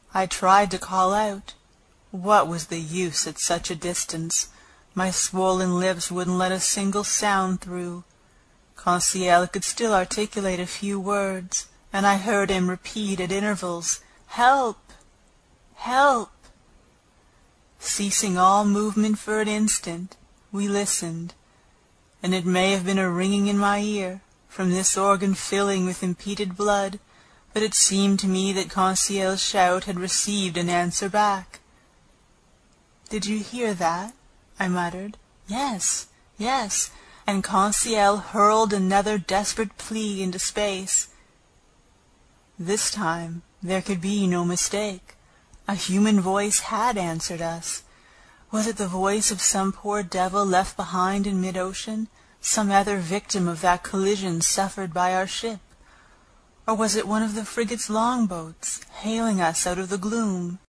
I tried to call out. What was the use at such a distance? My swollen lips wouldn't let a single sound through. Conseil could still articulate a few words, and I heard him repeat at intervals, "Help! Help!" Ceasing all movement for an instant, we listened, and it may have been a ringing in my ear, from this organ filling with impeded blood, but it seemed to me that Conseil's shout had received an answer back. "Did you hear that?" I muttered. "Yes, yes," and Conseil hurled another desperate plea into space. This time there could be no mistake. A human voice had answered us. Was it the voice of some poor devil left behind in mid-ocean, some other victim of that collision suffered by our ship? Or was it one of the frigate's longboats, hailing us out of the gloom?